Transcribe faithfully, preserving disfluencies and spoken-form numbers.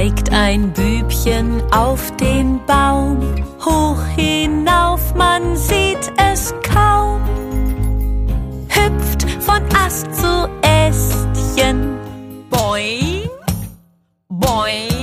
steigt ein Bübchen auf den Baum. Hoch hinauf, man sieht es kaum. Hüpft von Ast zu Ästchen. Boing, boing.